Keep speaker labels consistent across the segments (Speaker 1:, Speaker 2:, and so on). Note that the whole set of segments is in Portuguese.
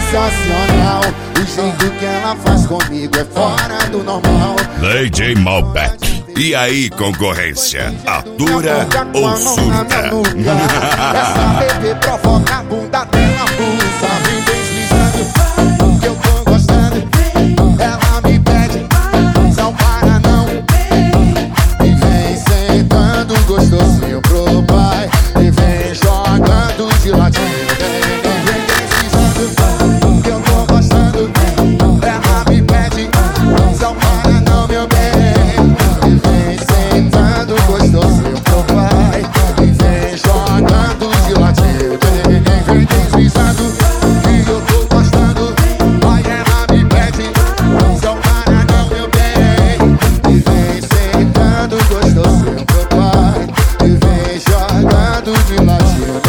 Speaker 1: sensacional. O jeito que ela faz comigo é fora do normal.
Speaker 2: DJ Malbec. E aí, concorrência? Atura ou surta?
Speaker 1: Essa bebê provoca a bunda dela, pulsa, vem deslizando, que eu tô gostando. Ela me pede, não para não. E vem sentando gostosinho pro pai. E vem jogando de ladinho. Vem deslizando, que eu tô gostando. Ela me pede, não para não, meu bem. E vem sentando gostosinho pro pai. E vem jogando de ladinho. Vem deslizando, que eu tô gostando. Vai, ela me pede, não para não, meu bem. E vem sentando gostosinho pro pai. E vem jogando de ladinho.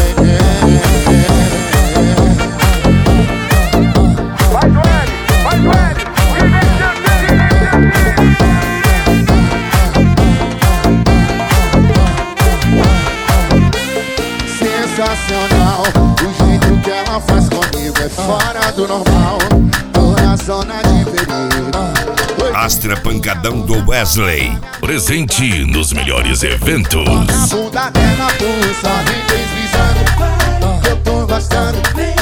Speaker 3: Vai, Joelho!
Speaker 1: Sensacional, o jeito que ela faz comigo é fora do normal. Tô na zona de perigo.
Speaker 2: Astra Pancadão do Wesley. Presente nos melhores eventos.
Speaker 1: A bunda dela pulsa, vem deslizando, eu tô gostando.